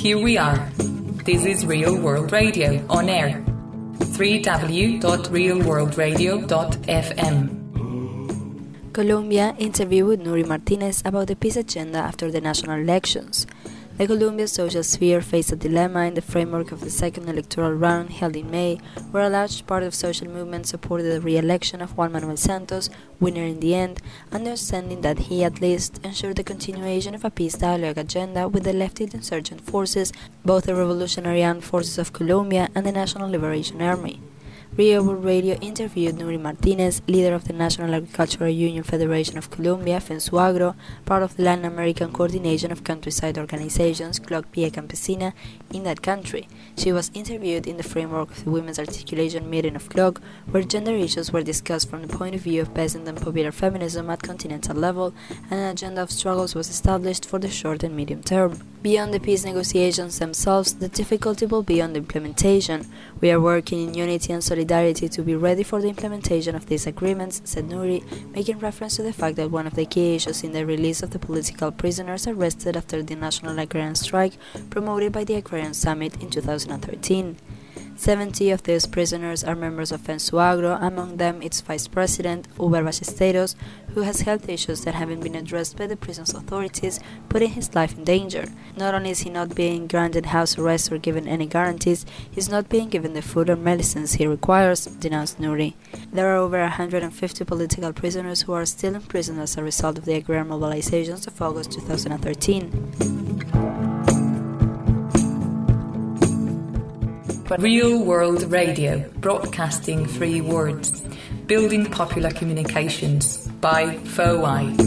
Here we are. This is Real World Radio on air. www.realworldradio.fm. Colombia interview with Nury Martinez about the peace agenda after the national elections. The Colombian social sphere faced a dilemma in the framework of the second electoral round held in May, where a large part of social movement supported the re-election of Juan Manuel Santos, winner in the end, understanding that he at least ensured the continuation of a peace dialogue agenda with the leftist insurgent forces, both the Revolutionary Armed Forces of Colombia and the National Liberation Army. Real World Radio interviewed Nury Martinez, leader of the National Agricultural Union Federation of Colombia, FENSUAGRO, part of the Latin American Coordination of Countryside Organizations, CLOC Via Campesina, in that country. She was interviewed in the framework of the Women's Articulation meeting of CLOC, where gender issues were discussed from the point of view of peasant and popular feminism at continental level, and an agenda of struggles was established for the short and medium term. Beyond the peace negotiations themselves, the difficulty will be on the implementation. We are working in unity and solidarity to be ready for the implementation of these agreements, said Nury, making reference to the fact that one of the key issues in the release of the political prisoners arrested after the National Agrarian Strike promoted by the Agrarian Summit in 2013. 70 of these prisoners are members of FENSUAGRO, among them its vice president, Uber Ballesteros, who has health issues that haven't been addressed by the prison's authorities, putting his life in danger. Not only is he not being granted house arrest or given any guarantees, he's not being given the food or medicines he requires, denounced Nury. There are over 150 political prisoners who are still in prison as a result of the agrarian mobilizations of August 2013. Real World Radio, broadcasting free words, building popular communications by FOI.